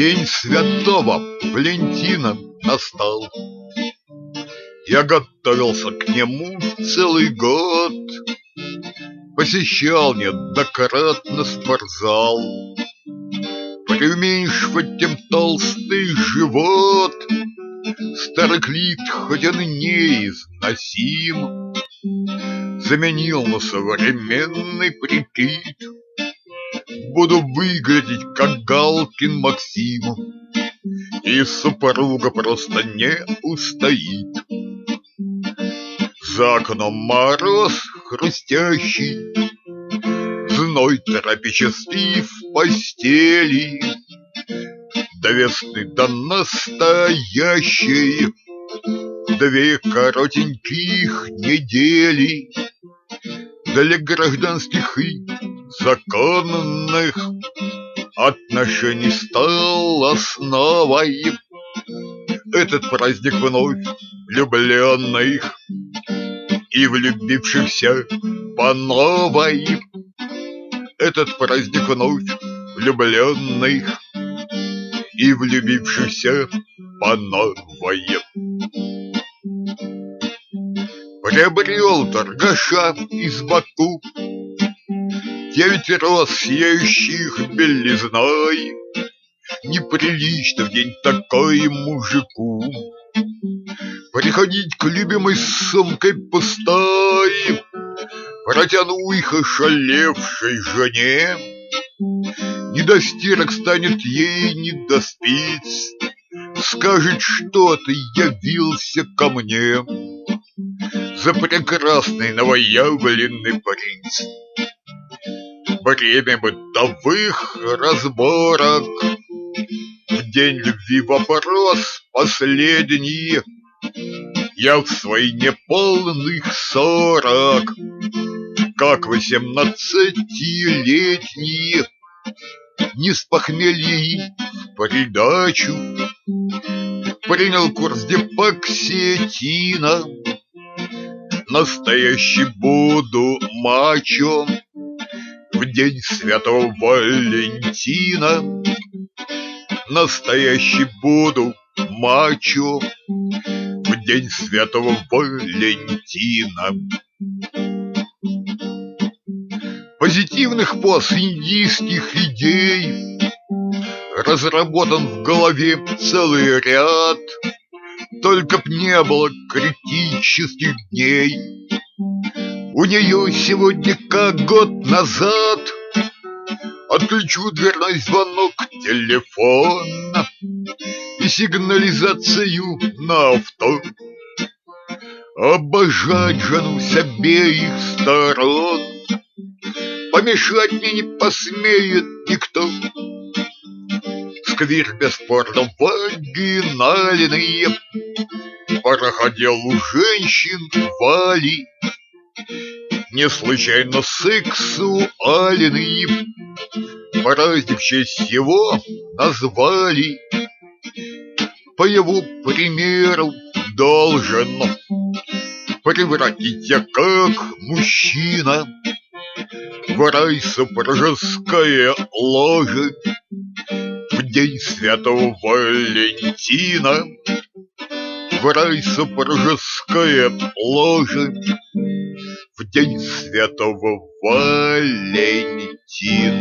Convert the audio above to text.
День святого Валентина настал. Я готовился к нему целый год, посещал неоднократно спортзал, преуменьшивать тем толстый живот. Старый клит, хоть он и неизносим, заменил на современный прикид. Буду выглядеть, как Галкин Максим, и супруга просто не устоит. За окном мороз хрустящий, зной тропический в постели. До весны, до настоящей 2 коротеньких недели. Для гражданских и законных отношений стал основой этот праздник вновь влюбленных и влюбившихся по новой. Этот праздник вновь влюбленных и влюбившихся по новой. Приобрел торгаша из Баку 9 роз, сияющих белизной. Неприлично в день такой мужику приходить к любимой с сумкой пустой. Протяну их ошалевшей жене, не до стирок станет ей, не до спиц. Скажет, что ты явился ко мне за прекрасный новоявленный принц. Время бытовых разборок, в день любви вопрос последний. Я в свои неполных 40, как 18-летний, не с похмелья и в придачу принял курс депоксетина. Настоящий буду мачо в день святого Валентина. Настоящий буду мачо в день святого Валентина. Позитивных поз индийских идей разработан в голове целый ряд. Только б не было критических дней. У нее сегодня, как год назад, отключу дверной звонок телефона и сигнализацию на авто. Обожать жену с обеих сторон помешать мне не посмеет никто. Сквир бесспорно вагинальный проходил у женщин Вали, не случайно сексуальный. Праздник в честь его назвали. По его примеру должен превратить я, как мужчина, в рай супружеское ложе в день святого Валентина. В рай супружеское ложе в день святого Валентина.